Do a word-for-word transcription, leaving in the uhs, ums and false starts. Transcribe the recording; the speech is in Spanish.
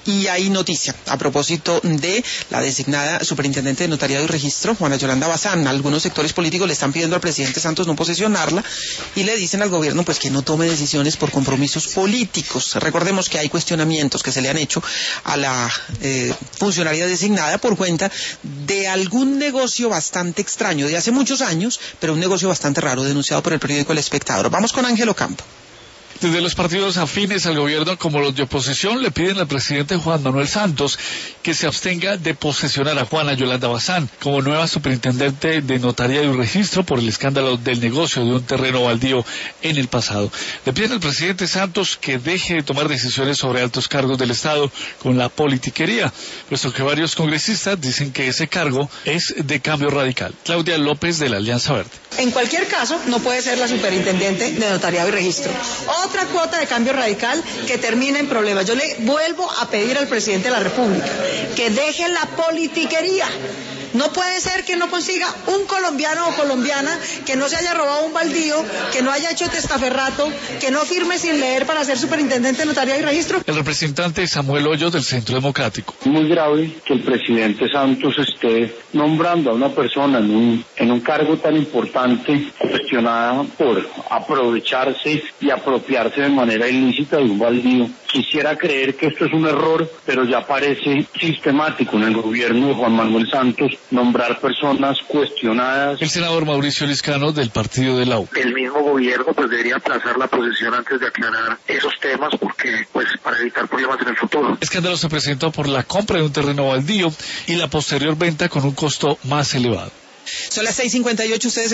Y hay noticia a propósito de la designada superintendente de Notariado y Registro, Juana Yolanda Bazán. Algunos sectores políticos le están pidiendo al presidente Santos no posesionarla y le dicen al gobierno pues que no tome decisiones por compromisos políticos. Recordemos que hay cuestionamientos que se le han hecho a la eh, funcionaria designada por cuenta de algún negocio bastante extraño de hace muchos años, pero un negocio bastante raro denunciado por el periódico El Espectador. Vamos con Ángel Ocampo. Desde los partidos afines al gobierno como los de oposición le piden al presidente Juan Manuel Santos que se abstenga de posesionar a Juana Yolanda Bazán como nueva superintendente de Notariado y Registro por el escándalo del negocio de un terreno baldío en el pasado. Le piden al presidente Santos que deje de tomar decisiones sobre altos cargos del Estado con la politiquería, puesto que varios congresistas dicen que ese cargo es de Cambio Radical. Claudia López de la Alianza Verde. En cualquier caso, no puede ser la superintendente de Notariado y Registro. Otra cuota de Cambio Radical que termina en problemas. Yo le vuelvo a pedir al presidente de la República que deje la politiquería. No puede ser que no consiga un colombiano o colombiana que no se haya robado un baldío, que no haya hecho testaferrato, que no firme sin leer para ser superintendente de Notariado y Registro. El representante Samuel Hoyos del Centro Democrático. Muy grave que el presidente Santos esté nombrando a una persona en un, en un cargo tan importante cuestionada por aprovecharse y apropiarse de manera ilícita de un baldío. Quisiera creer que esto es un error, pero ya parece sistemático en el gobierno de Juan Manuel Santos nombrar personas cuestionadas. El senador Mauricio Liscano del partido de la U. El mismo gobierno pues debería aplazar la posesión antes de aclarar esos temas porque pues para evitar problemas en el futuro. El escándalo se presentó por la compra de un terreno baldío y la posterior venta con un costo más elevado. Son las seis cincuenta y ocho, ustedes